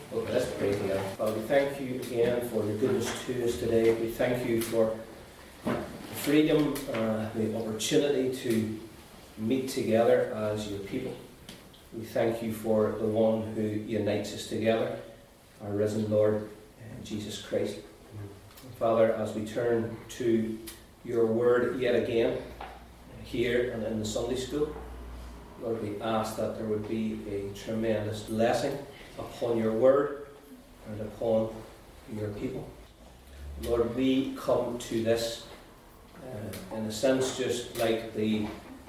Okay, let's pray together. Father, we thank you again for your goodness to us today. We thank you for the freedom, the opportunity to meet together as your people. We thank you for the one who unites us together, our risen Lord, Jesus Christ. Father, as we turn to your word yet again, here and in the Sunday school, Lord, we ask that there would be a tremendous blessing upon your word and upon your people. Lord, we come to this in a sense just like the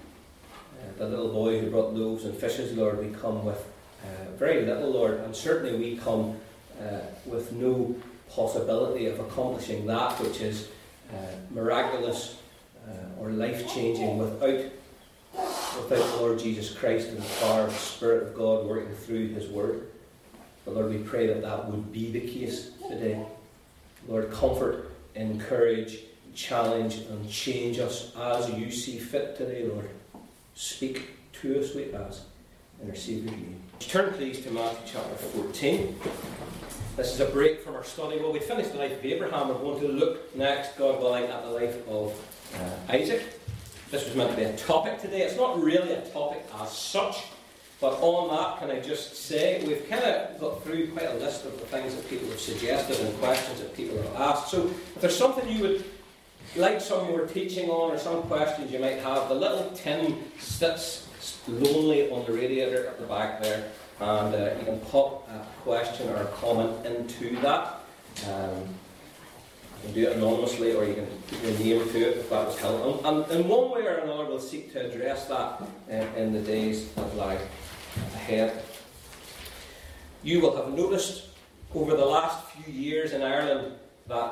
little boy who brought loaves and fishes. Lord, we come with very little, Lord, and certainly we come with no possibility of accomplishing that which is miraculous or life-changing without Lord Jesus Christ and the power of the Spirit of God working through his word. But Lord, we pray that that would be the case today. Lord, comfort, encourage, challenge and change us as you see fit today, Lord. Speak to us, we ask, in our Saviour's name. Turn please to Matthew chapter 14. This is a break from our study. Well, we finished the life of Abraham. We're going to look next, God willing, at the life of Isaac. This was meant to be a topic today. It's not really a topic as such, but on that, can I just say, we've kind of got through quite a list of the things that people have suggested and questions that people have asked. So if there's something you would like some more teaching on or some questions you might have, the little tin sits lonely on the radiator at the back there, and you can pop a question or a comment into that. You can do it anonymously, or you can put your name to it if that was helpful. And in one way or another, we'll seek to address that in the days that lie ahead. You will have noticed over the last few years in Ireland that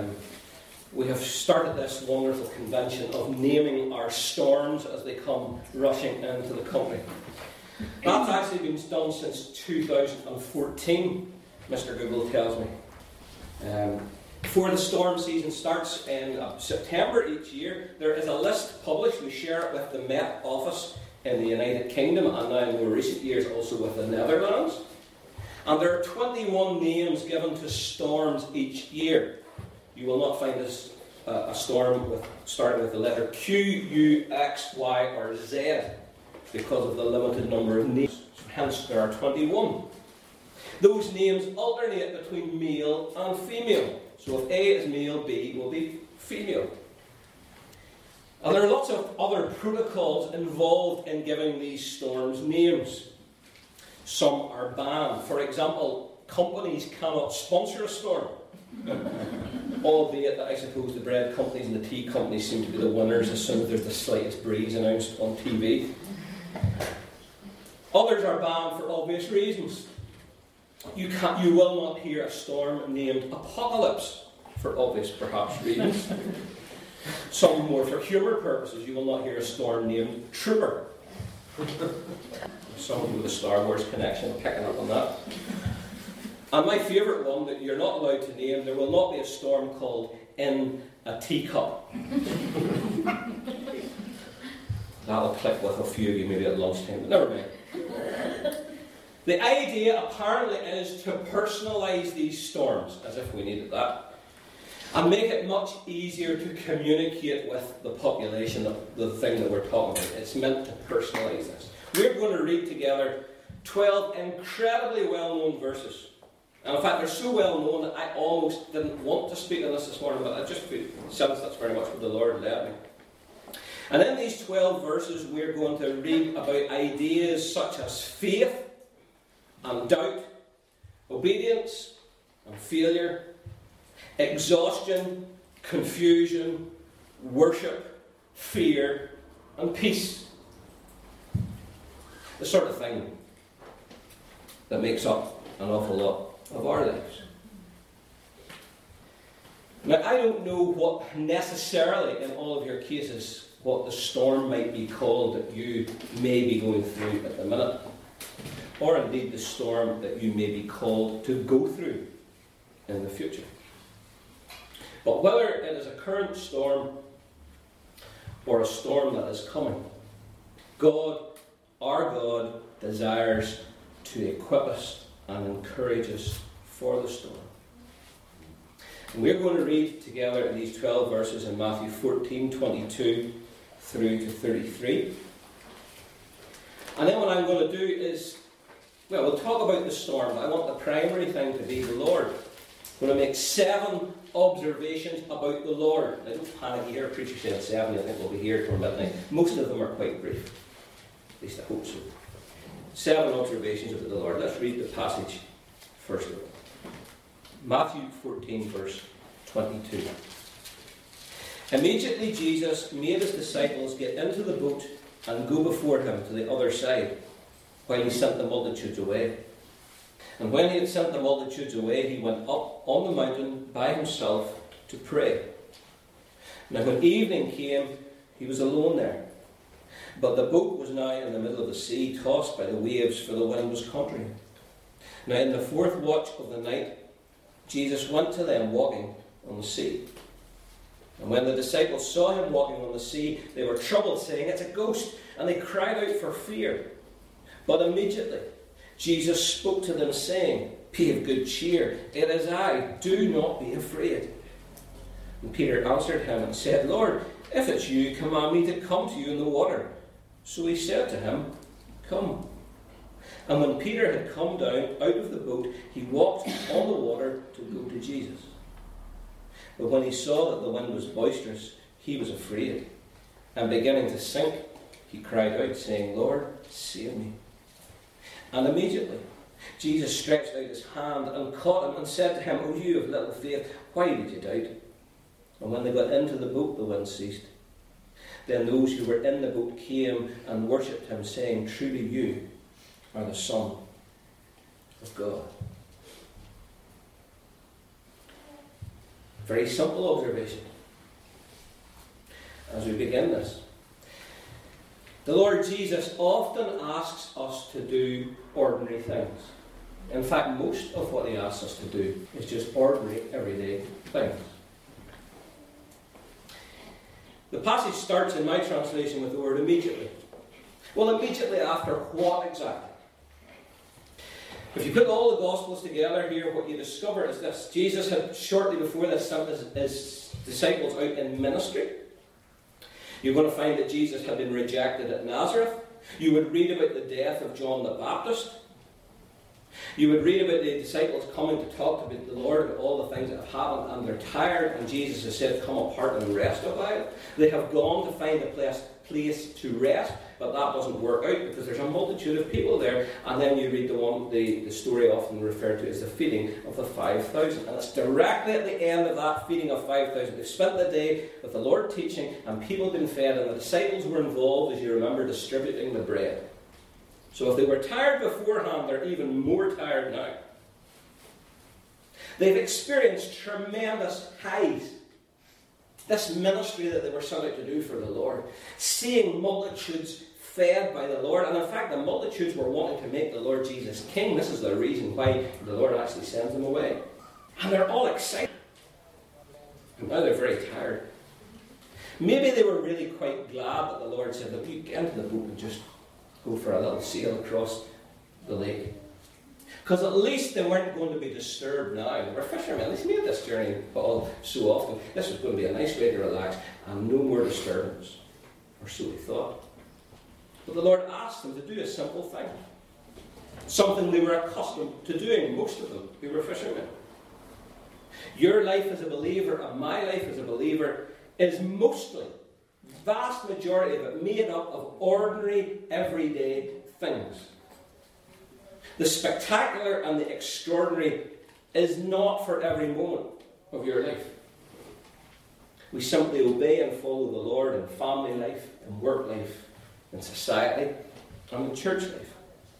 we have started this wonderful convention of naming our storms as they come rushing into the country. That's actually been done since 2014, Mr. Google tells me. Before the storm season starts in September each year, there is a list published. We share it with the Met Office in the United Kingdom, and now in more recent years also with the Netherlands. And there are 21 names given to storms each year. You will not find a storm starting with the letter Q, U, X, Y, or Z because of the limited number of names. Hence, there are 21. Those names alternate between male and female. So if A is male, B will be female. And there are lots of other protocols involved in giving these storms names. Some are banned. For example, companies cannot sponsor a storm. Albeit that I suppose the bread companies and the tea companies seem to be the winners as soon as there's the slightest breeze announced on TV. Others are banned for obvious reasons. You will not hear a storm named Apocalypse, for obvious, perhaps, reasons. Some more for humour purposes. You will not hear a storm named Trooper. Someone with a Star Wars connection picking up on that. And my favourite one that you're not allowed to name, there will not be a storm called In a Teacup. That'll click with a few of you maybe at lunchtime, but never mind. The idea apparently is to personalise these storms, as if we needed that, and make it much easier to communicate with the population of the thing that we're talking about. It's meant to personalise this. We're going to read together 12 incredibly well-known verses. And in fact, they're so well-known that I almost didn't want to speak on this morning, but I just sense that's very much what the Lord led me. And in these 12 verses, we're going to read about ideas such as faith and doubt, obedience and failure, exhaustion, confusion, worship, fear, and peace. The sort of thing that makes up an awful lot of our lives. Now, I don't know what necessarily in all of your cases what the storm might be called that you may be going through at the minute, or indeed the storm that you may be called to go through in the future. But whether it is a current storm or a storm that is coming, God, our God, desires to equip us and encourage us for the storm. And we're going to read together these 12 verses in Matthew 14:22 through to 33. And then what I'm going to do is, we'll talk about the storm, but I want the primary thing to be the Lord. I'm going to make 7 observations about the Lord. Now, don't panic, you hear a preacher saying 7, I think we'll be here till midnight. Most of them are quite brief. At least I hope so. 7 observations about the Lord. Let's read the passage first of all. Matthew 14, verse 22. Immediately Jesus made his disciples get into the boat and go before him to the other side, while he sent the multitudes away. And when he had sent the multitudes away, he went up on the mountain by himself to pray. Now when evening came, he was alone there. But the boat was now in the middle of the sea, tossed by the waves, for the wind was contrary. Now in the 4th watch of the night, Jesus went to them walking on the sea. And when the disciples saw him walking on the sea, they were troubled, saying, "It's a ghost," and they cried out for fear. But immediately Jesus spoke to them, saying, "Be of good cheer, it is I, do not be afraid." And Peter answered him and said, "Lord, if it's you, command me to come to you in the water." So he said to him, "Come." And when Peter had come down out of the boat, he walked on the water to go to Jesus. But when he saw that the wind was boisterous, he was afraid. And beginning to sink, he cried out, saying, "Lord, save me." And immediately Jesus stretched out his hand and caught him and said to him, "O you of little faith, why did you doubt?" And when they got into the boat, the wind ceased. Then those who were in the boat came and worshipped him, saying, "Truly you are the Son of God." Very simple observation as we begin this. The Lord Jesus often asks us to do ordinary things. In fact, most of what he asks us to do is just ordinary, everyday things. The passage starts in my translation with the word immediately. Well, immediately after what exactly? If you put all the Gospels together here, what you discover is this. Jesus had shortly before this sent his disciples out in ministry. You're going to find that Jesus had been rejected at Nazareth. You would read about the death of John the Baptist. You would read about the disciples coming to talk about the Lord, about all the things that have happened, and they're tired, and Jesus has said, "Come apart and rest a while." They have gone to find a place to rest, but that doesn't work out because there's a multitude of people there. And then you read the story often referred to as the feeding of the 5,000. And it's directly at the end of that feeding of 5,000. They've spent the day with the Lord teaching, and people have been fed, and the disciples were involved, as you remember, distributing the bread. So if they were tired beforehand, they're even more tired now. They've experienced tremendous highs. This ministry that they were sent out to do for the Lord. Seeing multitudes fed by the Lord. And in fact, the multitudes were wanting to make the Lord Jesus king. This is the reason why the Lord actually sends them away. And they're all excited. And now they're very tired. Maybe they were really quite glad that the Lord said, "Look, you get into the boat and just go for a little sail across the lake." Because at least they weren't going to be disturbed now. They were fishermen. They've made this journey all so often. This was going to be a nice way to relax and no more disturbance. Or so they thought. But the Lord asked them to do a simple thing. Something they were accustomed to doing, most of them, who were fishermen. Your life as a believer and my life as a believer is mostly, vast majority of it, made up of ordinary, everyday things. The spectacular and the extraordinary is not for every moment of your life. We simply obey and follow the Lord in family life, in work life, in society, and in church life.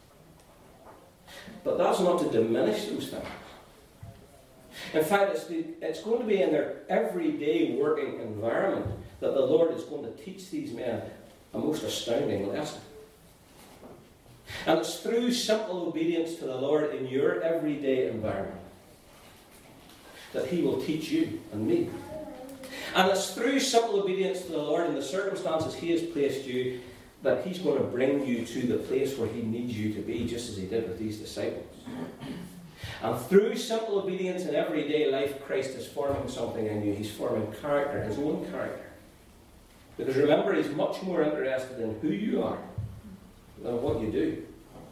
But that's not to diminish those things. In fact, it's going to be in their everyday working environment that the Lord is going to teach these men a most astounding lesson. And it's through simple obedience to the Lord in your everyday environment that He will teach you and me. And it's through simple obedience to the Lord in the circumstances He has placed you that He's going to bring you to the place where He needs you to be, just as He did with these disciples. And through simple obedience in everyday life, Christ is forming something in you. He's forming character, his own character. Because remember, he's much more interested in who you are than what you do.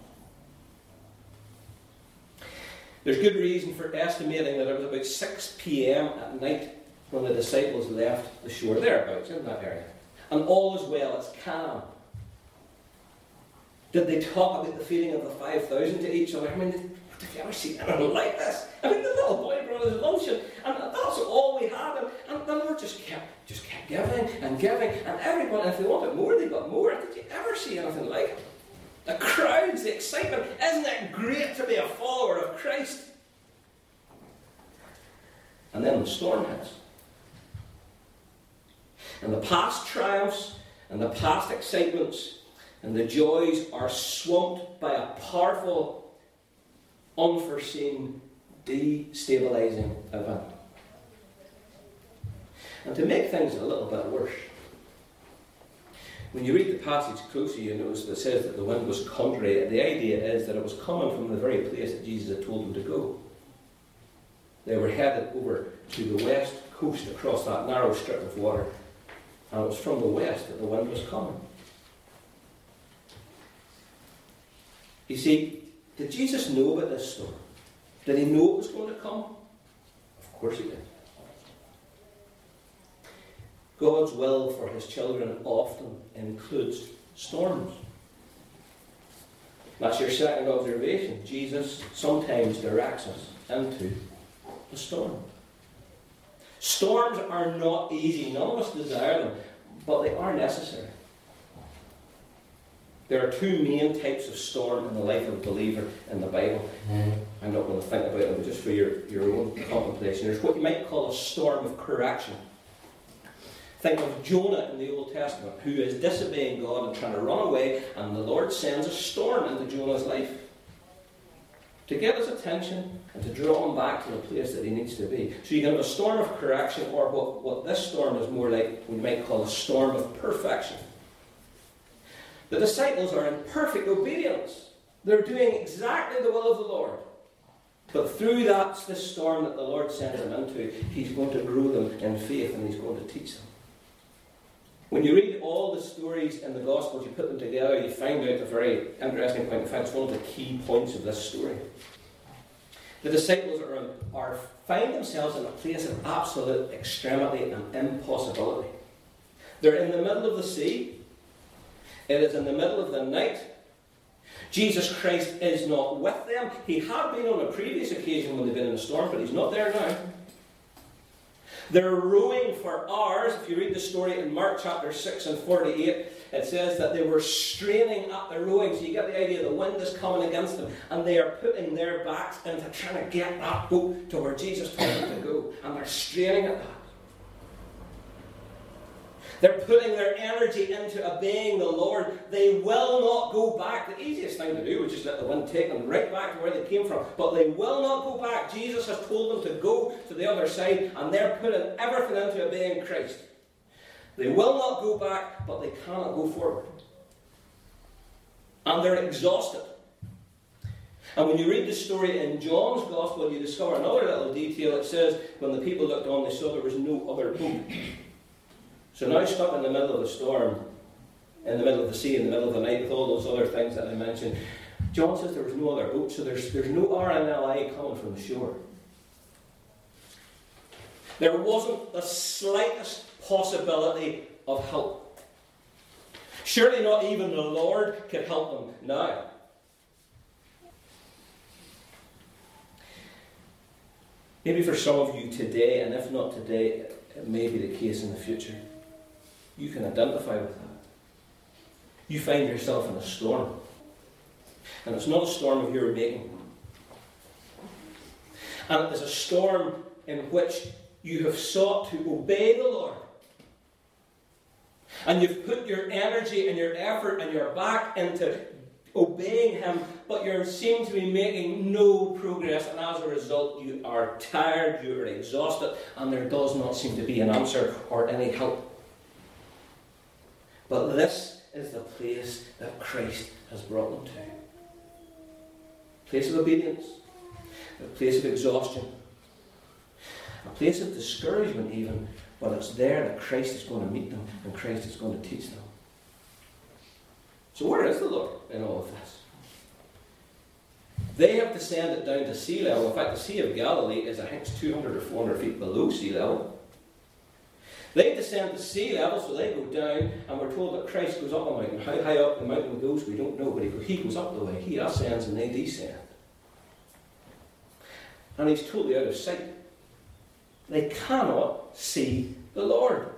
There's good reason for estimating that it was about 6 p.m. at night when the disciples left the shore, thereabouts, in that area. And all is well, it's calm. Did they talk about the feeding of the 5,000 to each other? I mean, have you ever seen anything like this? I mean, the little boy brought his lunch, and that's all we had. And the Lord just kept giving and giving, and everyone, and if they wanted more, they got more. Did you ever see anything like it? The crowds, the excitement. Isn't it great to be a follower of Christ? And then the storm hits. And the past triumphs and the past excitements and the joys are swamped by a powerful, unforeseen, destabilizing event. And to make things a little bit worse, when you read the passage closely, you notice that it says that the wind was contrary. The idea is that it was coming from the very place that Jesus had told them to go. They were headed over to the west coast across that narrow strip of water. And it was from the west that the wind was coming. You see, did Jesus know about this storm? Did he know it was going to come? Of course he did. God's will for his children often includes storms. That's your second observation. Jesus sometimes directs us into the storm. Storms are not easy. None of us desire them, but they are necessary. There are two main types of storm in the life of a believer in the Bible. I'm not going to think about them just for your own contemplation. There's what you might call a storm of correction. Think of Jonah in the Old Testament, who is disobeying God and trying to run away, and the Lord sends a storm into Jonah's life to get his attention and to draw him back to the place that he needs to be. So you can have a storm of correction, or what this storm is more like, we might call a storm of perfection. The disciples are in perfect obedience. They're doing exactly the will of the Lord. But through this storm that the Lord sends them into, he's going to grow them in faith and he's going to teach them. When you read all the stories in the Gospels, you put them together, you find out a very interesting point. In fact, it's one of the key points of this story. The disciples find themselves in a place of absolute extremity and impossibility. They're in the middle of the sea. It is in the middle of the night. Jesus Christ is not with them. He had been on a previous occasion when they've been in a storm, but he's not there now. They're rowing for hours. If you read the story in Mark chapter 6 and 48, it says that they were straining at the rowing. So you get the idea the wind is coming against them. And they are putting their backs into trying to get that boat to where Jesus told them to go. And they're straining at that. They're putting their energy into obeying the Lord. They will not go back. The easiest thing to do would just let the wind take them right back to where they came from. But they will not go back. Jesus has told them to go to the other side, and they're putting everything into obeying Christ. They will not go back, but they cannot go forward. And they're exhausted. And when you read the story in John's Gospel, you discover another little detail. It says, when the people looked on, they saw there was no other boat. So now stuck in the middle of the storm, in the middle of the sea, in the middle of the night, with all those other things that I mentioned, John says there was no other boat, so there's no RNLI coming from the shore. There wasn't the slightest possibility of help. Surely not even the Lord could help them now. Maybe for some of you today, and if not today, it may be the case in the future. You can identify with that. You find yourself in a storm. And it's not a storm of your making. And it is a storm in which you have sought to obey the Lord. And you've put your energy and your effort and your back into obeying him, but you seem to be making no progress, and as a result you are tired, you are exhausted, and there does not seem to be an answer or any help. But this is the place that Christ has brought them to. Place of obedience. a place of exhaustion, a place of discouragement even, but it's there that Christ is going to meet them and Christ is going to teach them. So where is the Lord in all of this? They have descended down to sea level. In fact, the Sea of Galilee is, I think, 200 or 400 feet below sea level. They descend to sea level, so they go down, and we're told that Christ goes up a mountain. How high up the mountain goes, we don't know, but he goes up the way. He ascends and they descend. And he's totally out of sight. They cannot see the Lord.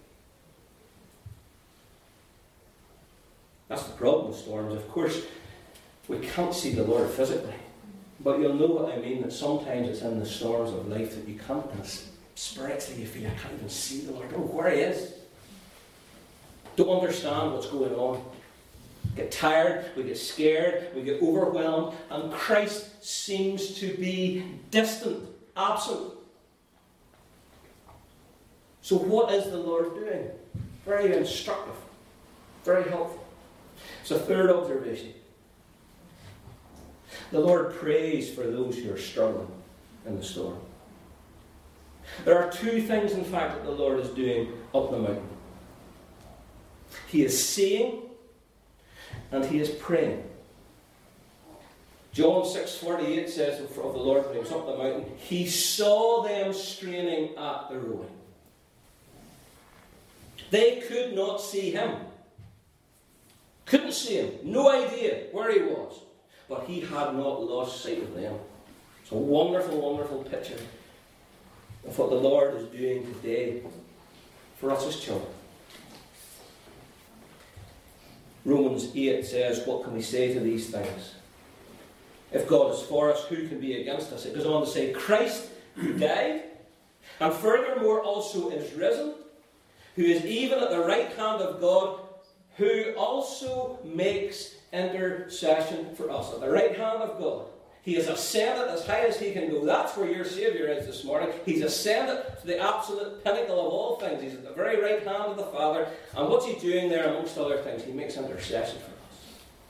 That's the problem with storms. Of course, we can't see the Lord physically. But you'll know what I mean, that sometimes it's in the storms of life that you can't, and spiritually you feel, I can't even see the Lord. Don't know where he is. Don't understand what's going on. Get tired, we get scared, we get overwhelmed, and Christ seems to be distant, absent. So what is the Lord doing? Very instructive, very helpful. So third observation. The Lord prays for those who are struggling in the storm. There are two things, in fact, that the Lord is doing up the mountain. He is seeing and he is praying. John 6:48 says of the Lord when he was up the mountain, he saw them straining at the rowing. They could not see him. Couldn't see him. No idea where he was. But he had not lost sight of them. It's a wonderful, wonderful picture of what the Lord is doing today for us as children. Romans 8 says, what can we say to these things? If God is for us, who can be against us? It goes on to say, Christ who died, and furthermore also is risen, who is even at the right hand of God, who also makes intercession for us. At the right hand of God. He has ascended as high as he can go. That's where your Saviour is this morning. He's ascended to the absolute pinnacle of all things. He's at the very right hand of the Father. And what's he doing there amongst other things? He makes intercession for us.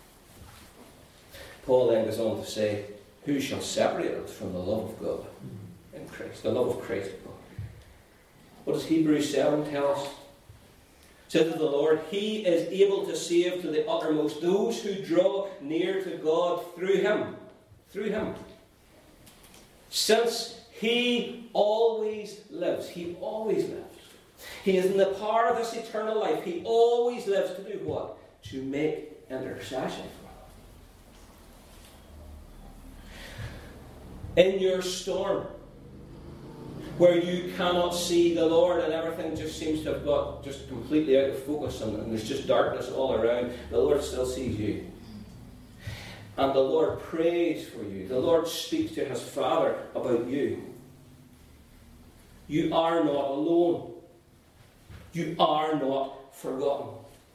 Paul then goes on to say, who shall separate us from the love of God in Christ? The love of Christ. What does Hebrews 7 tell us? It says of the Lord, he is able to save to the uttermost those who draw near to God through him. Through him. Since he always lives. He always lives. He is in the power of this eternal life. He always lives to do what? To make intercession for us. In your storm, where you cannot see the Lord and everything just seems to have got just completely out of focus and there's just darkness all around, the Lord still sees you. And the Lord prays for you. The Lord speaks to his Father about you. You are not alone. You are not forgotten.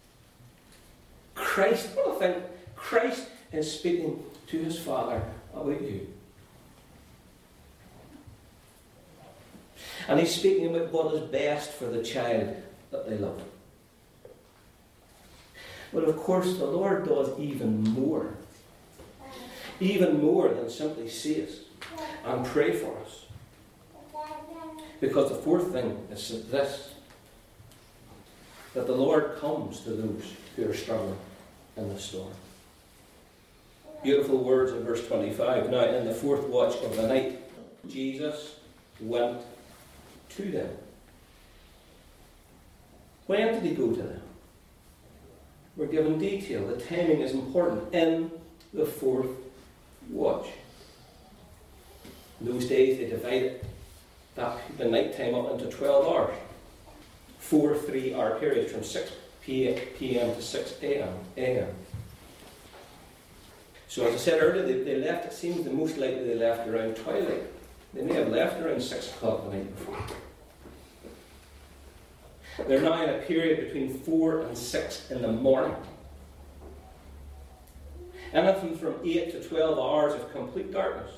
Christ, what a thing, Christ is speaking to his Father about you. And he's speaking about what is best for the child that they love. But of course, the Lord does even more. Even more than simply see us and pray for us. Because the fourth thing is this, that the Lord comes to those who are struggling in the storm. Beautiful words in verse 25. Now, in the fourth watch of the night, Jesus went to them. When did he go to them? We're given detail. The timing is important. In the fourth watch. In those days they divided the night time up into 12 hours. 4 3-hour periods from 6 p.m. to 6 a.m. So as I said earlier, they left, it seems the most likely they left around twilight. They may have left around 6 o'clock the night before. They're now in a period between 4 and 6 in the morning. Anything from 8 to 12 hours of complete darkness.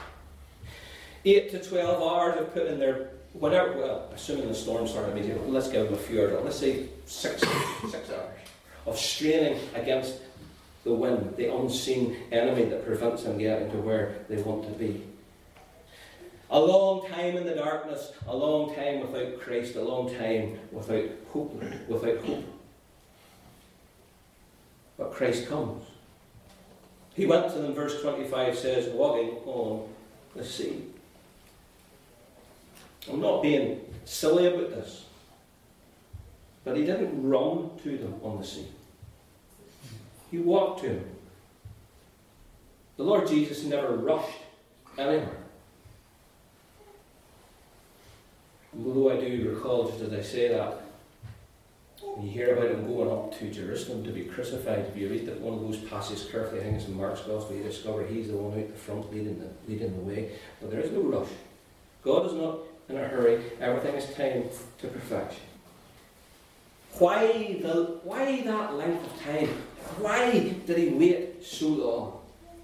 8 to 12 hours of put in their, whenever, well, assuming the storm started immediately, let's give them a few hours, let's say 6 hours of straining against the wind, the unseen enemy that prevents them getting to where they want to be. A long time in the darkness, a long time without Christ, a long time without hope. But Christ comes. He went to them, verse 25 says, walking on the sea. I'm not being silly about this, but he didn't run to them on the sea. He walked to them. The Lord Jesus never rushed anywhere. Although I do recall, just as I say that, when you hear about him going up to Jerusalem to be crucified, if you read that one of those passages carefully, I think it's in Mark's Gospel, you discover he's the one out the front leading the way. But there is no rush. God is not in a hurry. Everything is timed to perfection. Why that length of time? Why did he wait so long?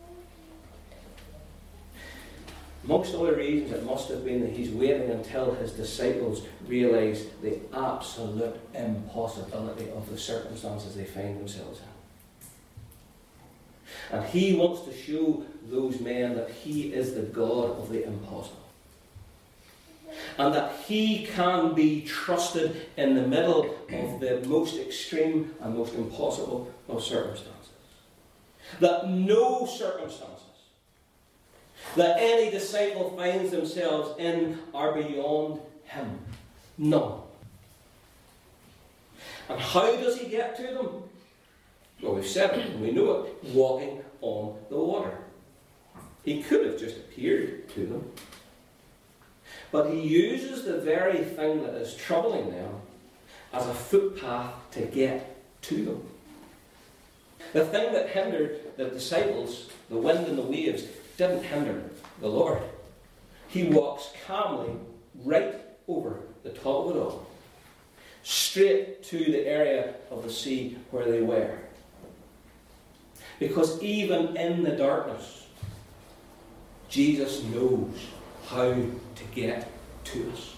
Amongst other reasons, it must have been that he's waiting until his disciples realise the absolute impossibility of the circumstances they find themselves in. And he wants to show those men that he is the God of the impossible. And that he can be trusted in the middle of the most extreme and most impossible of circumstances. That no circumstances that any disciple finds themselves in are beyond him. None. And how does he get to them? Well, we've said it, and we know it. Walking on the water. He could have just appeared to them. But he uses the very thing that is troubling them as a footpath to get to them. The thing that hindered the disciples, the wind and the waves, didn't hinder the Lord. He walks calmly right over the top of it all, straight to the area of the sea where they were. Because even in the darkness, Jesus knows how to get to us.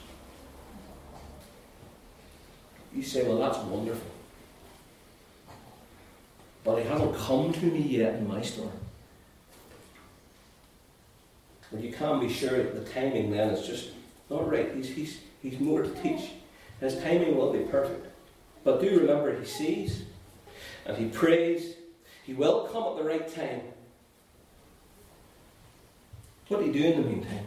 You say, well, that's wonderful. But he hasn't come to me yet in my storm. Well, you can be sure that the timing then is just not right. He's more to teach. His timing will be perfect. But do remember, he sees and he prays. He will come at the right time. What do you do in the meantime?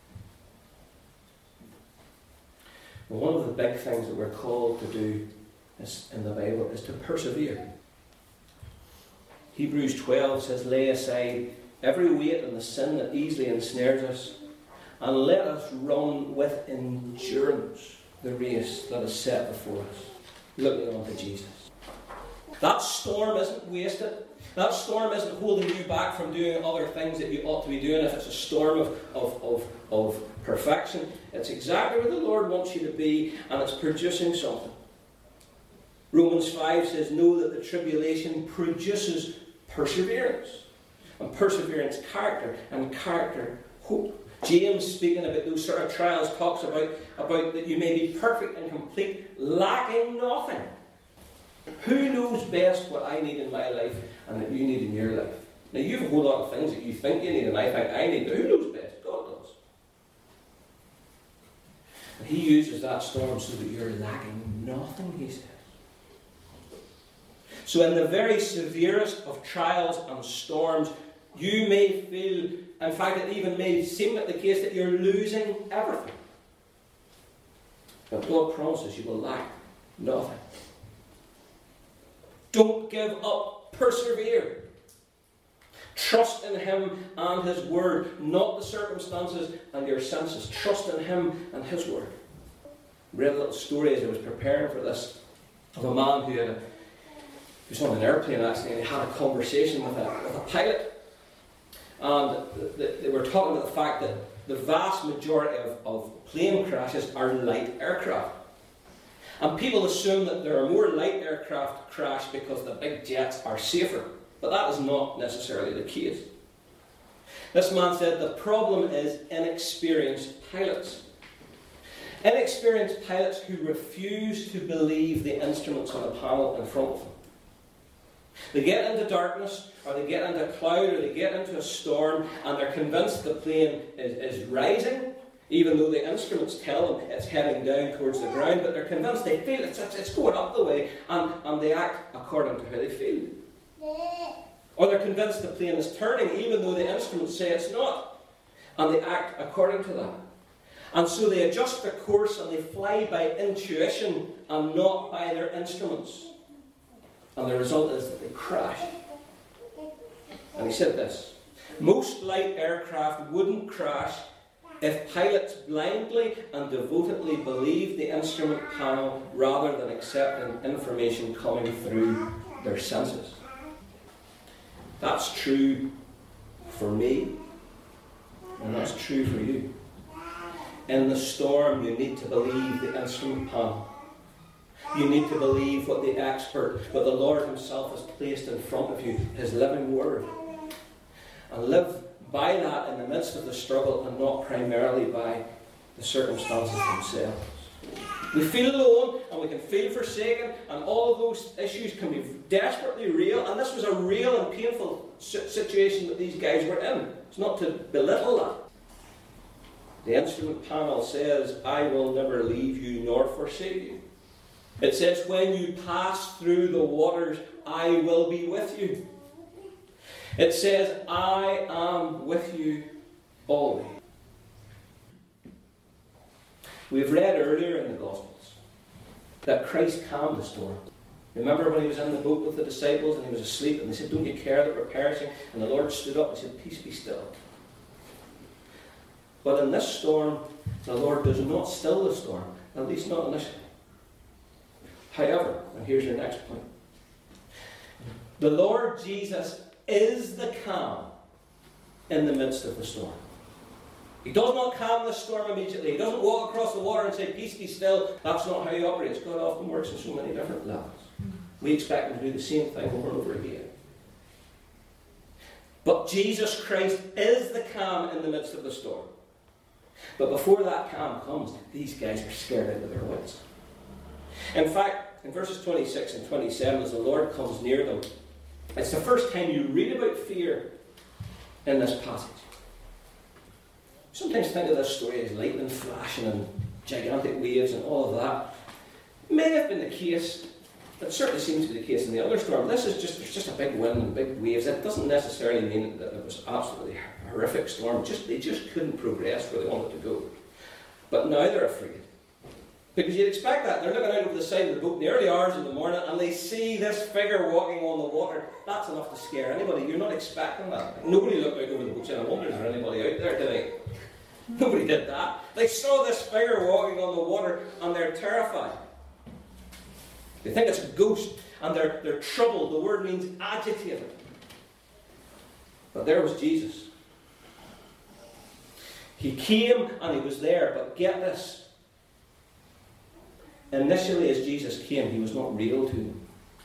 Well, one of the big things that we're called to do in the Bible is to persevere. Hebrews 12 says, lay aside every weight and the sin that easily ensnares us, and let us run with endurance the race that is set before us, looking unto Jesus. That storm isn't wasted. That storm isn't holding you back from doing other things that you ought to be doing if it's a storm of perfection. It's exactly where the Lord wants you to be, and it's producing something. Romans 5 says, know that the tribulation produces perseverance. And perseverance, character, and character, hope. James, speaking about those sort of trials, talks about that you may be perfect and complete, lacking nothing. Who knows best what I need in my life and that you need in your life? Now, you have a whole lot of things that you think you need and I think I need, but who knows best? God does. And he uses that storm so that you're lacking nothing, he says. So in the very severest of trials and storms, you may feel, in fact it even may seem like the case that you're losing everything. But God promises you will lack nothing. Don't give up. Persevere. Trust in him and his word, not the circumstances and your senses. Trust in him and his word. I read a little story as I was preparing for this of a man who was on an airplane actually, and he had a conversation with a pilot. And they were talking about the fact that the vast majority of plane crashes are light aircraft. And people assume that there are more light aircraft crash because the big jets are safer. But that is not necessarily the case. This man said the problem is inexperienced pilots. Inexperienced pilots who refuse to believe the instruments on the panel in front of them. They get into darkness, or they get into a cloud, or they get into a storm, and they're convinced the plane is rising, even though the instruments tell them it's heading down towards the ground, but they're convinced, they feel it's going up the way, and they act according to how they feel. Or they're convinced the plane is turning, even though the instruments say it's not, and they act according to that. And so they adjust their course and they fly by intuition and not by their instruments. And the result is that they crash. And he said this: most light aircraft wouldn't crash if pilots blindly and devotedly believed the instrument panel rather than accepting information coming through their senses. That's true for me, and that's true for you. In the storm, you need to believe the instrument panel. You need to believe what the expert, what the Lord himself has placed in front of you, his living word. And live by that in the midst of the struggle and not primarily by the circumstances themselves. We feel alone and we can feel forsaken, and all of those issues can be desperately real, and this was a real and painful situation that these guys were in. It's not to belittle that. The instrument panel says, I will never leave you nor forsake you. It says, when you pass through the waters, I will be with you. It says, I am with you always. We've read earlier in the Gospels that Christ calmed the storm. Remember when he was in the boat with the disciples and he was asleep and they said, don't you care that we're perishing? And the Lord stood up and said, peace be still. But in this storm, the Lord does not still the storm, at least not initially. However, and here's your next point, the Lord Jesus is the calm in the midst of the storm. He does not calm the storm immediately. He doesn't walk across the water and say, peace be still. That's not how he operates. God often works in so many different levels. We expect him to do the same thing over and over again. But Jesus Christ is the calm in the midst of the storm. But before that calm comes, these guys are scared out of their wits. In fact, in verses 26 and 27, as the Lord comes near them, it's the first time you read about fear in this passage. Sometimes think of this story as lightning flashing and gigantic waves and all of that. It may have been the case. It certainly seems to be the case in the other storm. There's just a big wind and big waves. It doesn't necessarily mean that it was absolutely a horrific storm. They just couldn't progress where they wanted to go. But now they're afraid. Because you'd expect that. They're looking out over the side of the boat in the early hours of the morning and they see this figure walking on the water. That's enough to scare anybody. You're not expecting that. Nobody looked out over the boat saying, I wonder, is there anybody out there today? Nobody did that. They saw this figure walking on the water and they're terrified. They think it's a ghost and they're troubled. The word means agitated. But there was Jesus. He came and he was there. But get this. Initially, as Jesus came, he was not real to them.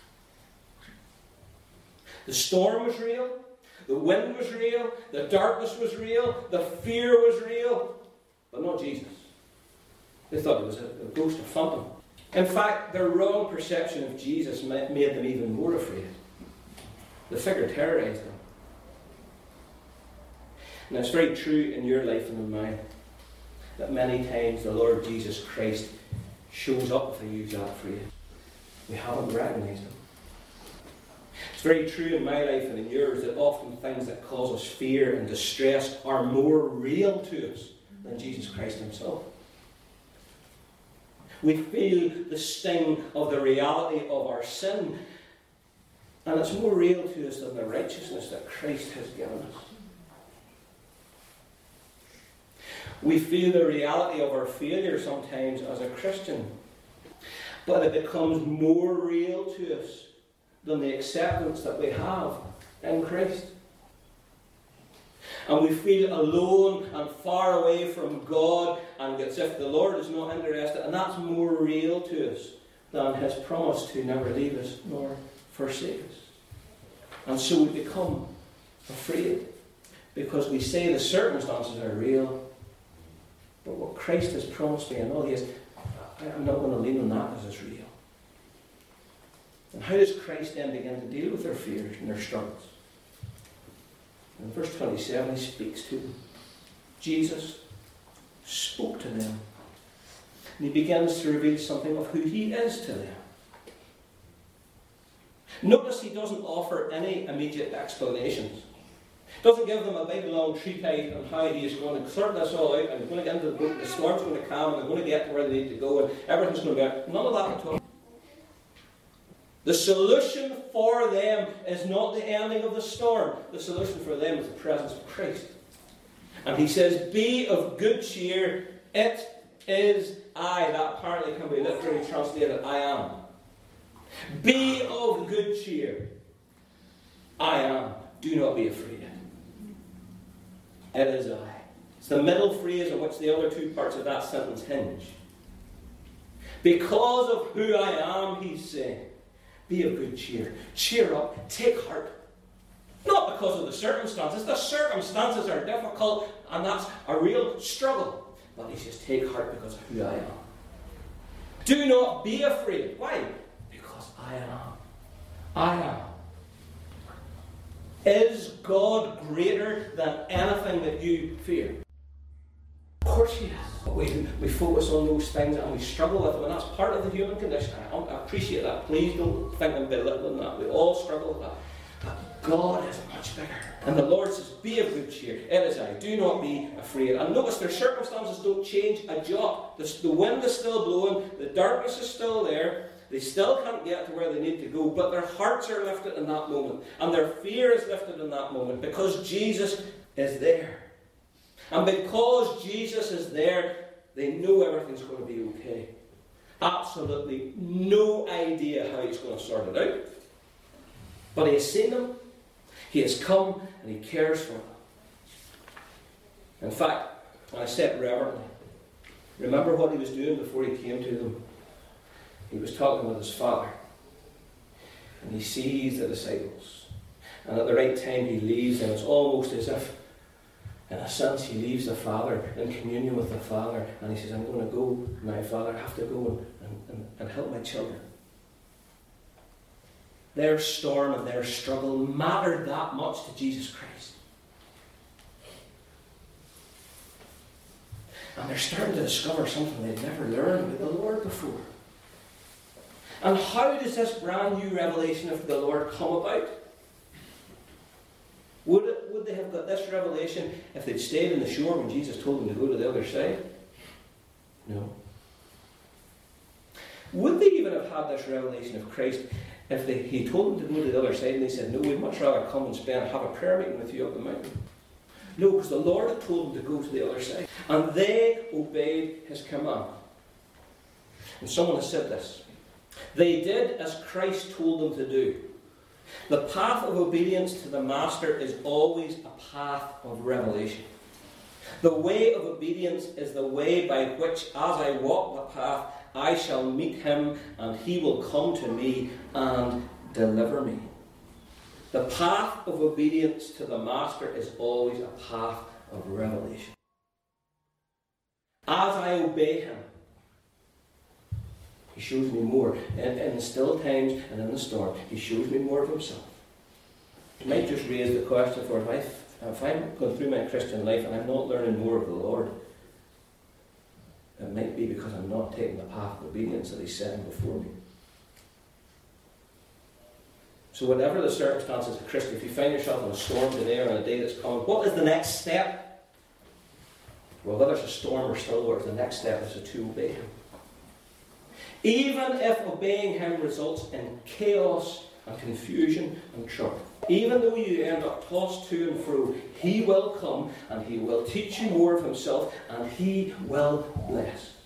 The storm was real. The wind was real. The darkness was real. The fear was real. But not Jesus. They thought it was a ghost, a phantom. In fact, their wrong perception of Jesus made them even more afraid. The figure terrorized them. And it's very true in your life and in mine that many times the Lord Jesus Christ shows up, if I use that phrase. We haven't recognized him. It's very true in my life and in yours that often things that cause us fear and distress are more real to us than Jesus Christ himself. We feel the sting of the reality of our sin, and it's more real to us than the righteousness that Christ has given us. We feel the reality of our failure sometimes as a Christian, but it becomes more real to us than the acceptance that we have in Christ. And we feel alone and far away from God, and as if the Lord is not interested, and that's more real to us than his promise to never leave us nor forsake us. And so we become afraid, because we say the circumstances are real, but what Christ has promised me and all he is, I'm not going to lean on that as it's real. And how does Christ then begin to deal with their fears and their struggles? In verse 27, he speaks to them. Jesus spoke and he begins to reveal something of who he is to them. Notice he doesn't offer any immediate explanations. Doesn't give them a big long treatise on how he is going to sort this all out, and he's going to get into the boat, the storm's going to come, and they're going to get to where they need to go, and everything's going to be out. None of that at all. The solution for them is not the ending of the storm. The solution for them is the presence of Christ. And he says, be of good cheer, it is I. That apparently can be literally translated, I am. Be of good cheer. I am. Do not be afraid. It is I. It's the middle phrase on which the other two parts of that sentence hinge. Because of who I am, he's saying, be of good cheer. Cheer up. Take heart. Not because of the circumstances. The circumstances are difficult, and that's a real struggle. But he says, take heart because of who I am. Do not be afraid. Why? Because I am. I am. Is God greater than anything that you fear? Of course he is. We focus on those things and we struggle with them, and that's part of the human condition. I appreciate that. Please don't think I'm belittling that. We all struggle with that. But God is much bigger. And the Lord says, be of good cheer. It is I. Do not be afraid. And notice their circumstances don't change a jot. The wind is still blowing. The darkness is still there. They still can't get to where they need to go, but their hearts are lifted in that moment. And their fear is lifted in that moment because Jesus is there. And because Jesus is there, they know everything's going to be okay. Absolutely no idea how he's going to sort it out. But he has seen them, he has come, and he cares for them. In fact, and I say it reverently, remember what he was doing before he came to them? He was talking with his Father, and he sees the disciples, and at the right time he leaves them. It's almost as if, in a sense, he leaves the Father in communion with the Father, and he says, I'm going to go, my Father, I have to go and help my children. Their storm and their struggle mattered that much to Jesus Christ. And they're starting to discover something they'd never learned with the Lord before. And how does this brand new revelation of the Lord come about? Would they have got this revelation if they'd stayed on the shore when Jesus told them to go to the other side? No. Would they even have had this revelation of Christ if he told them to go to the other side and they said, no, we'd much rather come and have a prayer meeting with you up the mountain? No, because the Lord had told them to go to the other side. And they obeyed his command. And someone has said this. They did as Christ told them to do. The path of obedience to the Master is always a path of revelation. The way of obedience is the way by which, as I walk the path, I shall meet him, and he will come to me and deliver me. The path of obedience to the Master is always a path of revelation. As I obey him, he shows me more. In the still times and in the storm, he shows me more of himself. It might just raise the question for if I'm going through my Christian life and I'm not learning more of the Lord, it might be because I'm not taking the path of obedience that he's setting before me. So whatever the circumstances of Christ, if you find yourself in a storm today or on a day that's coming, what is the next step? Well, whether it's a storm or still waters, the next step is to obey him. Even if obeying him results in chaos and confusion and trouble. Even though you end up tossed to and fro, he will come and he will teach you more of himself and he will bless.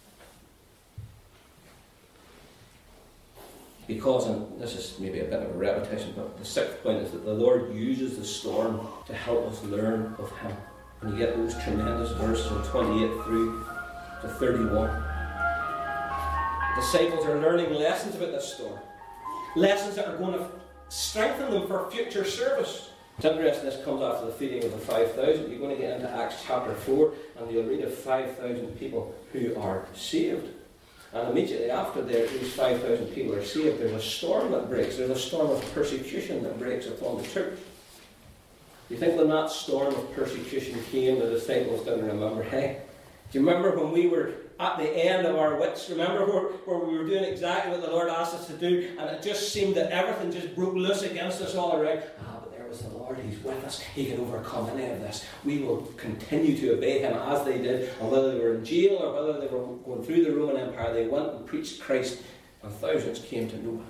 Because, and this is maybe a bit of a repetition, but the sixth point is that the Lord uses the storm to help us learn of him. And you get those tremendous verses from 28 through to 31. The disciples are learning lessons about this storm. Lessons that are going to strengthen them for future service. It's interesting, this comes after the feeding of the 5,000. You're going to get into Acts chapter 4 and you'll read of 5,000 people who are saved. And immediately after these 5,000 people are saved, there's a storm that breaks. There's a storm of persecution that breaks upon the church. You think when that storm of persecution came, the disciples didn't remember, hey, Do you remember when we were at the end of our wits? Remember where we were doing exactly what the Lord asked us to do, and it just seemed that everything just broke loose against us all around? But there was the Lord. He's with us. He can overcome any of this. We will continue to obey him as they did, and whether they were in jail or whether they were going through the Roman Empire, they went and preached Christ, and thousands came to know him.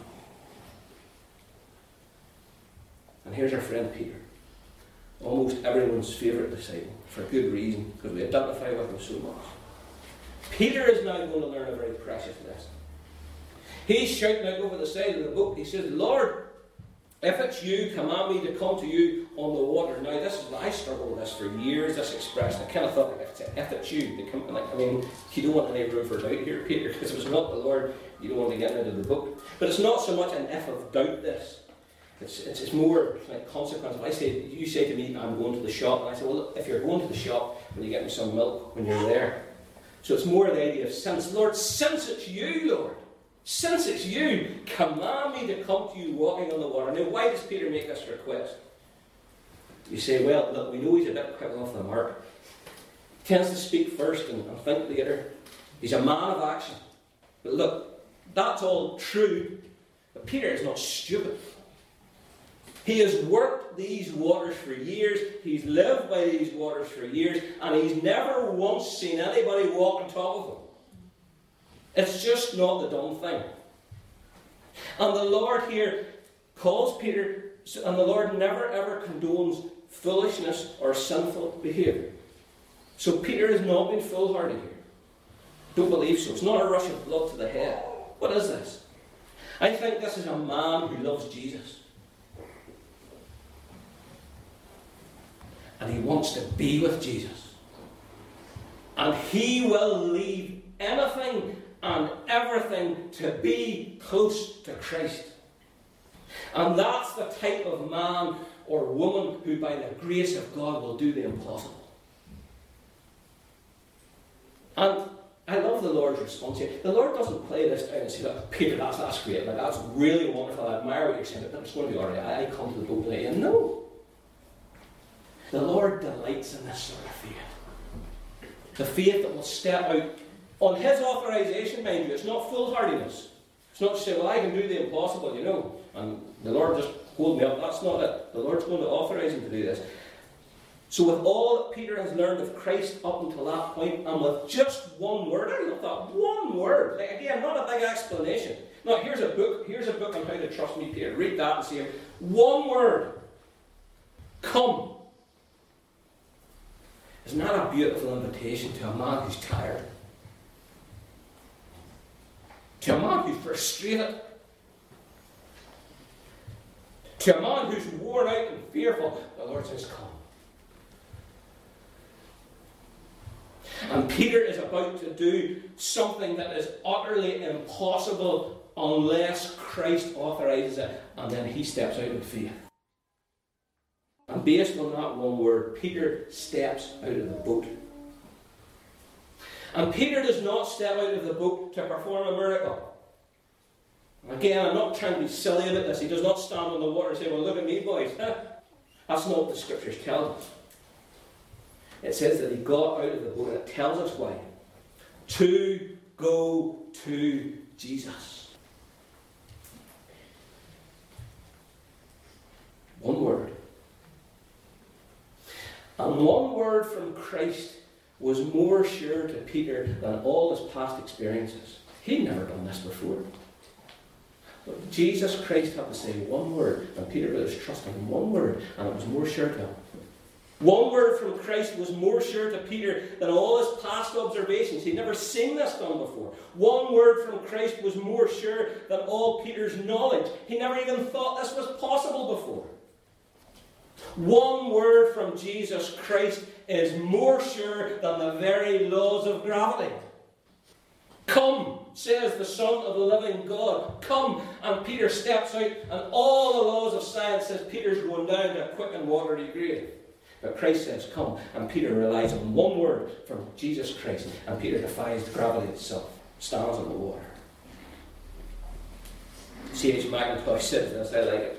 And here's our friend Peter, almost everyone's favourite disciple, for good reason, because we identify with him so much. Peter is now going to learn a very precious lesson. He's shouting out over the side of the boat. He says, Lord, if it's you, command me to come to you on the water. Now, I struggled with this for years, this expression. I kind of thought, if it's you, you don't want any room for doubt here, Peter, because if it's not the Lord, you don't want to get out of the boat. But it's not so much an if of doubt, this. It's more like consequence. If you say to me, I'm going to the shop, and I say, well, if you're going to the shop, will you get me some milk when you're there? So it's more the idea of since. Lord, since it's you, Lord, since it's you, command me to come to you walking on the water. Now, why does Peter make this request? You say, well, look, we know he's a bit quick off the mark. He tends to speak first and think later. He's a man of action. But look, that's all true, but Peter is not stupid. He has worked these waters for years, he's lived by these waters for years, and he's never once seen anybody walk on top of them. It's just not the dumb thing. And the Lord here calls Peter, and the Lord never ever condones foolishness or sinful behaviour. So Peter has not been foolhardy here. Don't believe so. It's not a rush of blood to the head. What is this? I think this is a man who loves Jesus. And he wants to be with Jesus. And he will leave anything and everything to be close to Christ. And that's the type of man or woman who, by the grace of God, will do the impossible. And I love the Lord's response here. The Lord doesn't play this down and say, look, Peter, that's great. That's really wonderful. I admire what you're saying, but it's going to be alright. I come to the boat today. And no. The Lord delights in this sort of faith. The faith that will step out on his authorization, mind you. It's not foolhardiness. It's not to say, well, I can do the impossible, and the Lord just hold me up. That's not it. The Lord's going to authorize him to do this. So with all that Peter has learned of Christ up until that point, and with just one word, I love that, one word. Like, again, not a big explanation. No, here's a book on how to trust me, Peter. Read that and see one word. Come. Isn't that a beautiful invitation to a man who's tired? To a man who's frustrated? To a man who's worn out and fearful? The Lord says, come. And Peter is about to do something that is utterly impossible unless Christ authorizes it, and then he steps out in faith. And based on that one word, Peter steps out of the boat. And Peter does not step out of the boat to perform a miracle. Again, I'm not trying to be silly about this. He does not stand on the water and say, well, look at me, boys. That's not what the scriptures tell us. It says that he got out of the boat, and it tells us why. To go to Jesus. One word. And one word from Christ was more sure to Peter than all his past experiences. He'd never done this before. But Jesus Christ had to say one word, and Peter put his trust in one word, and it was more sure to him. One word from Christ was more sure to Peter than all his past observations. He'd never seen this done before. One word from Christ was more sure than all Peter's knowledge. He never even thought this was possible before. One word from Jesus Christ is more sure than the very laws of gravity. Come, says the Son of the living God. Come. And Peter steps out, and all the laws of science says Peter's going down to a quick and watery grave. But Christ says, come. And Peter relies on one word from Jesus Christ. And Peter defies gravity itself. Stands on the water. C.H. Mackintosh says this, I like it.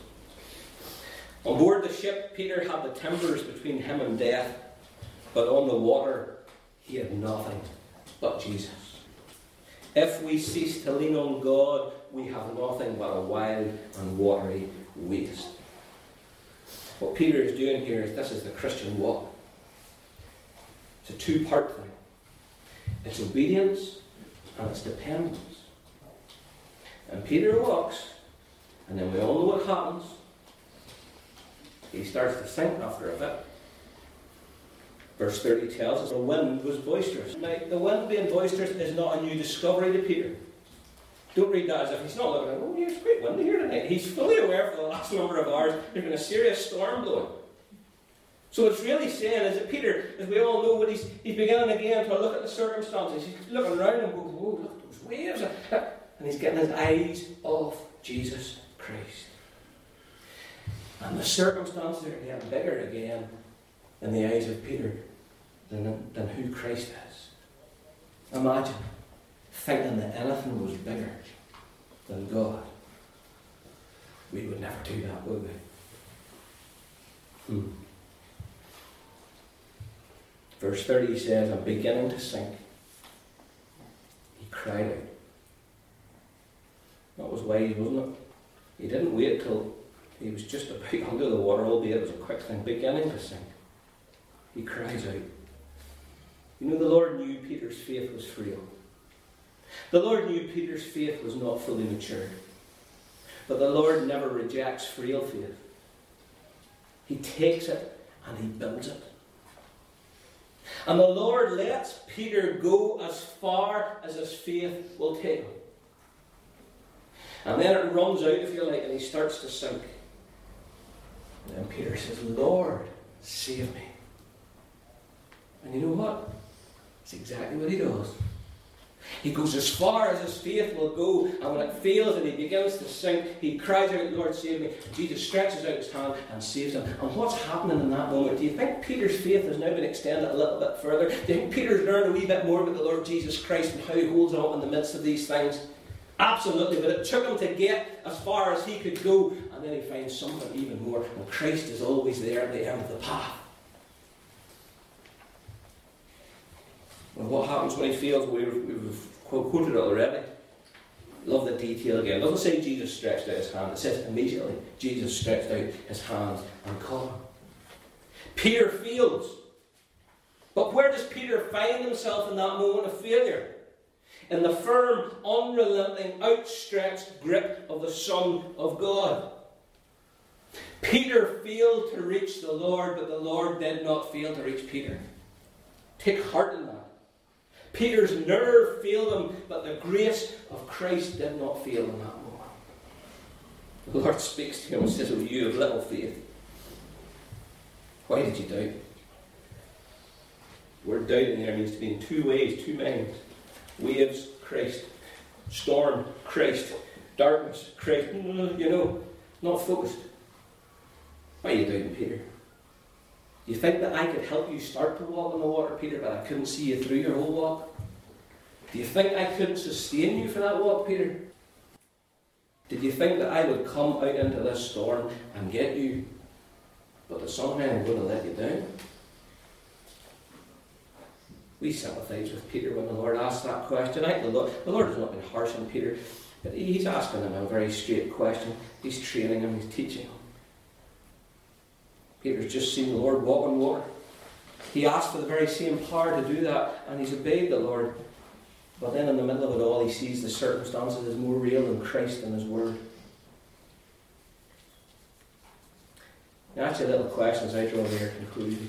On board the ship, Peter had the timbers between him and death. But on the water, he had nothing but Jesus. If we cease to lean on God, we have nothing but a wild and watery waste. What Peter is doing here is this is the Christian walk. It's a two-part thing. It's obedience and it's dependence. And Peter walks, and then we all know what happens. He starts to sink after a bit. Verse 30 tells us the wind was boisterous. Now, the wind being boisterous is not a new discovery to Peter. Don't read that as if he's not looking at, oh, here's great wind here tonight. He's fully aware for the last number of hours there's been a serious storm blowing. So what it's really saying is that Peter, as we all know, what he's beginning again to look at the circumstances. He's looking around and going, whoa, look at those waves. And he's getting his eyes off Jesus Christ. And the circumstances are getting bigger again in the eyes of Peter than who Christ is. Imagine thinking that anything was bigger than God. We would never do that, would we? Verse 30 says, I'm beginning to sink. He cried out. That was wise, wasn't it? He didn't wait till he was just about under the water, albeit it was a quick thing, beginning to sink. He cries out. You know, the Lord knew Peter's faith was frail. The Lord knew Peter's faith was not fully matured. But the Lord never rejects frail faith. He takes it and he builds it. And the Lord lets Peter go as far as his faith will take him. And then it runs out, if you like, and he starts to sink. And then Peter says, Lord, save me. And you know what? It's exactly what he does. He goes as far as his faith will go, and when it fails and he begins to sink, he cries out, Lord, save me. Jesus stretches out his hand and saves him. And what's happening in that moment? Do you think Peter's faith has now been extended a little bit further? Do you think Peter's learned a wee bit more about the Lord Jesus Christ and how he holds on in the midst of these things? Absolutely, but it took him to get as far as he could go, and then he finds something even more, and Christ is always there at the end of the path. Well, what happens when he fails? We've quoted it already. Love the detail again. It doesn't say Jesus stretched out his hand. It says immediately Jesus stretched out his hands and caught him. Peter fails. But where does Peter find himself in that moment of failure? In the firm, unrelenting, outstretched grip of the Son of God. Peter failed to reach the Lord, but the Lord did not fail to reach Peter. Take heart in that. Peter's nerve failed him, but the grace of Christ did not fail in that moment. The Lord speaks to him and says, oh, you have little faith. Why did you doubt? The word doubt in there means to be in two ways, two minds. Waves, Christ. Storm, Christ. Darkness, Christ. You know, not focused. Why are you doubting, Peter? Do you think that I could help you start to walk on the water, Peter, but I couldn't see you through your whole walk? Do you think I couldn't sustain you for that walk, Peter? Did you think that I would come out into this storm and get you, but that somehow I'm going to let you down? We sympathise with Peter when the Lord asks that question. The Lord has not been harsh on Peter, but he's asking him a very straight question. He's training him, he's teaching him. Peter's just seen the Lord walk on water. He asked for the very same power to do that, and he's obeyed the Lord. But then in the middle of it all, he sees the circumstances as more real than Christ and his word. Now, that's a little question as I draw their conclusion.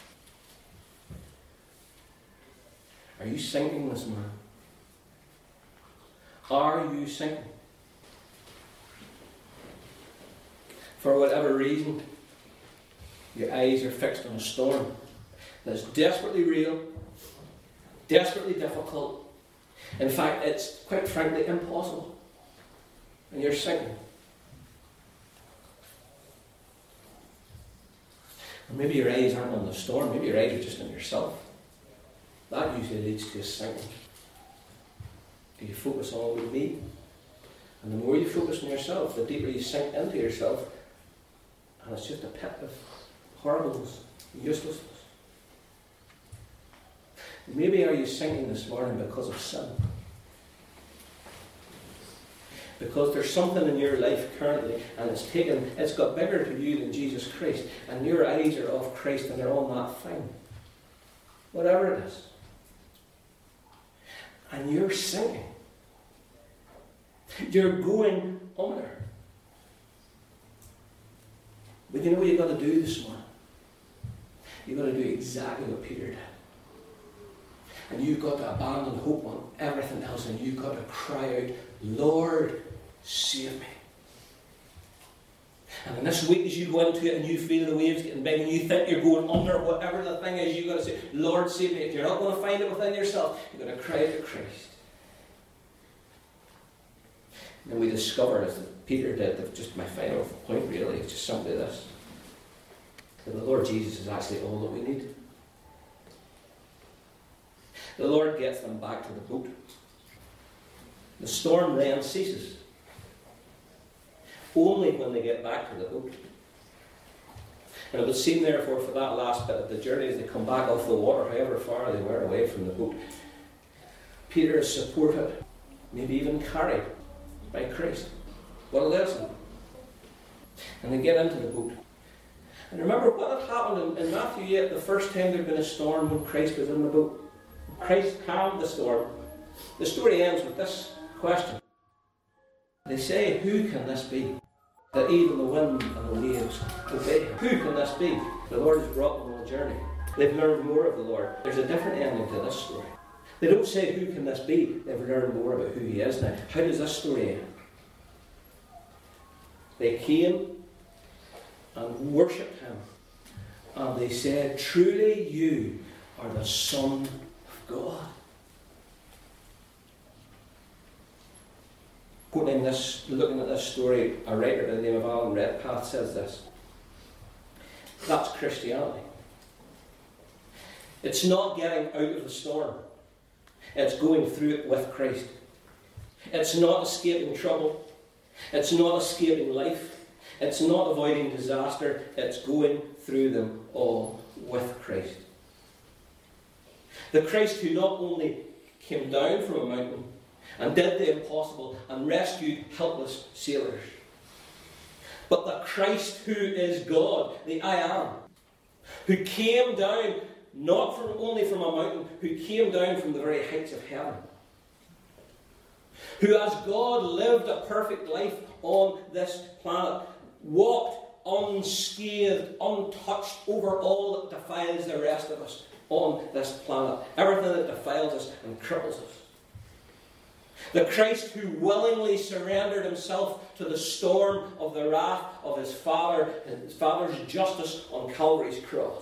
Are you sinking this morning? Are you sinking? For whatever reason, your eyes are fixed on a storm that's desperately real, desperately difficult. In fact, it's quite frankly impossible. And you're sinking. And maybe your eyes aren't on the storm, maybe your eyes are just on yourself. That usually leads to a sinking. Do you focus on me? And the more you focus on yourself, the deeper you sink into yourself. And it's just a pit of horribleness, uselessness. Maybe are you sinking this morning because of sin? Because there's something in your life currently, and it's got bigger to you than Jesus Christ, and your eyes are off Christ and they're on that thing. Whatever it is. And you're sinking. You're going under. But you know what you've got to do this morning? You've got to do exactly what Peter did. And you've got to abandon hope on everything else, and you've got to cry out, Lord, save me. And then this week as you go into it and you feel the waves getting big and you think you're going under, whatever the thing is, you've got to say, Lord, save me. If you're not going to find it within yourself, you've got to cry out to Christ. And we discover, as Peter did, that just my final point really is just simply this: that the Lord Jesus is actually all that we need. The Lord gets them back to the boat. The storm then ceases. Only when they get back to the boat. And it would seem, therefore, for that last bit of the journey, as they come back off the water, however far they were away from the boat, Peter is supported, maybe even carried by Christ. What a lesson. And they get into the boat. And remember what had happened in Matthew 8, the first time there had been a storm when Christ was in the boat. Christ calmed the storm. The story ends with this question. They say, who can this be? That even the wind and the waves obey him. Who can this be? The Lord has brought them on a journey. They've learned more of the Lord. There's a different ending to this story. They don't say, who can this be? They've learned more about who he is now. How does this story end? They came and worshipped him. And they said, truly you are the Son of God. Looking at this story, a writer by the name of Alan Redpath says this. That's Christianity. It's not getting out of the storm. It's going through it with Christ. It's not escaping trouble. It's not escaping life. It's not avoiding disaster. It's going through them all with Christ. The Christ who not only came down from a mountain and did the impossible and rescued helpless sailors, but the Christ who is God, the I Am, who came down not only from a mountain, who came down from the very heights of heaven, who as God lived a perfect life on this planet, walked unscathed, untouched over all that defiles the rest of us on this planet, everything that defiles us and cripples us. The Christ who willingly surrendered himself to the storm of the wrath of his Father's justice on Calvary's cross.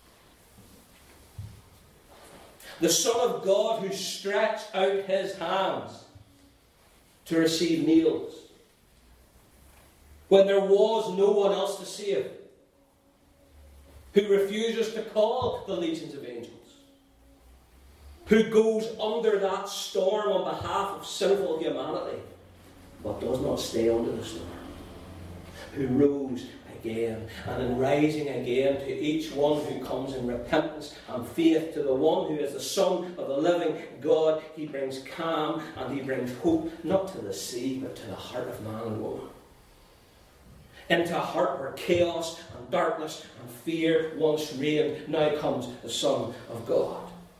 The Son of God who stretched out his hands to receive nails when there was no one else to save, who refuses to call the legions of angels, who goes under that storm on behalf of sinful humanity, but does not stay under the storm, who rose again, and in rising again to each one who comes in repentance and faith to the one who is the Son of the living God, he brings calm and he brings hope, not to the sea, but to the heart of man and woman. Into a heart where chaos and darkness and fear once reigned, now comes the Son of God.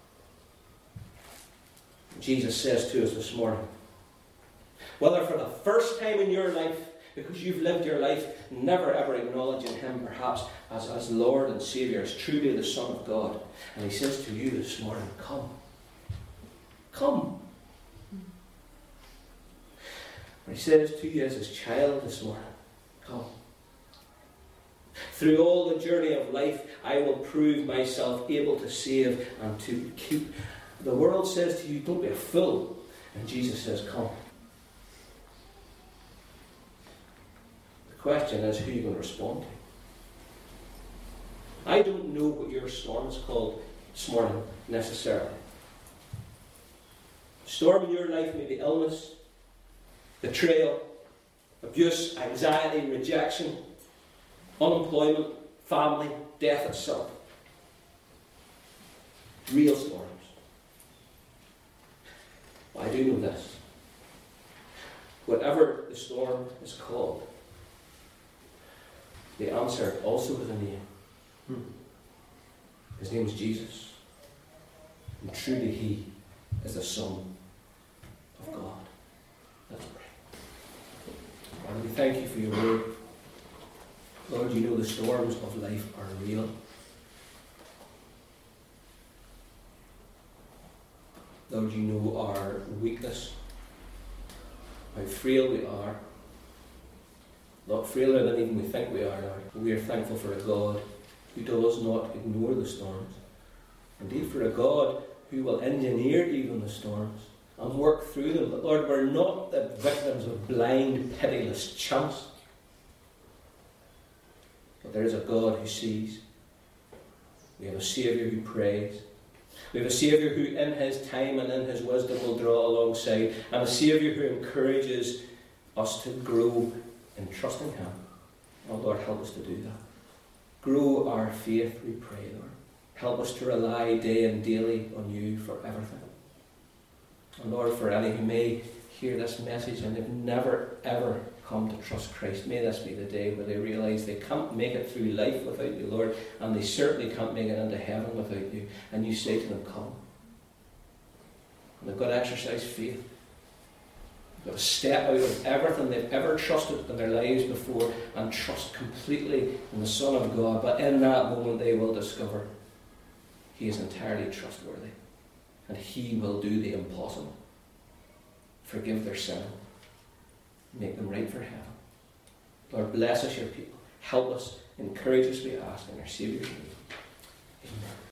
Jesus says to us this morning, whether for the first time in your life, because you've lived your life never ever acknowledging him perhaps as Lord and Saviour, as truly the Son of God, and he says to you this morning, come. Come. Or he says to you as his child this morning, come. Through all the journey of life, I will prove myself able to save and to keep. The world says to you, don't be a fool. And Jesus says, come. The question is, who are you going to respond to? I don't know what your storm is called this morning, necessarily. The storm in your life may be illness, betrayal, abuse, anxiety, rejection, unemployment, family, death itself. Real storms. I do know this. Whatever the storm is called, the answer also has a name. His name is Jesus. And truly He is the Son of God. Let's pray. Lord, we thank you for your word. Lord, you know the storms of life are real. Lord, you know our weakness, how frail we are. Not frailer than even we think we are, Lord. We are thankful for a God who does not ignore the storms. Indeed, for a God who will engineer even the storms and work through them. But Lord, we're not the victims of blind, pitiless chance. But there is a God who sees. We have a Saviour who prays. We have a Saviour who in His time and in His wisdom will draw alongside. And a Saviour who encourages us to grow in trusting Him. Oh Lord, help us to do that. Grow our faith, we pray, Lord. Help us to rely day and daily on you for everything. And Lord, for any who may hear this message and they've never ever come to trust Christ, may this be the day where they realise they can't make it through life without you, Lord, and they certainly can't make it into heaven without you. And you say to them, come. And they've got to exercise faith. They've got to step out of everything they've ever trusted in their lives before and trust completely in the Son of God. But in that moment they will discover He is entirely trustworthy. And He will do the impossible. Forgive their sin. Make them right for heaven. Lord, bless us, your people. Help us. Encourage us, we ask, in our Saviour's name. Amen.